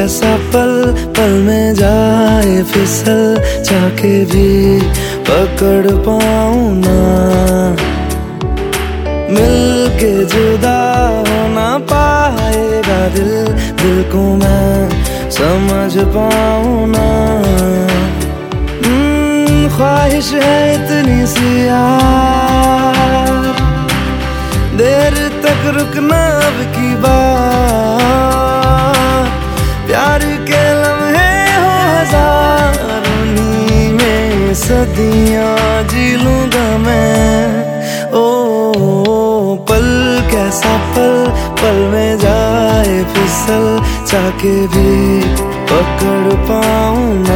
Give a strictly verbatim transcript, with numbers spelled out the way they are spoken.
कैसा पल पल में जाए फिसल, चाके भी पकड़ पाऊं ना। मिलके जुदा हो ना पाएगा दिल, दिल को मैं समझ पाऊं ना। ख्वाहिश है इतनी सी यार, देर तक रुकना अब की बात। प्यार के लम्हे हो हजार, उन्हीं में सदियां जी लूंगा मैं। ओ, ओ पल कैसा पल पल में जाए फिसल, चाके भी पकड़ पाऊं ना।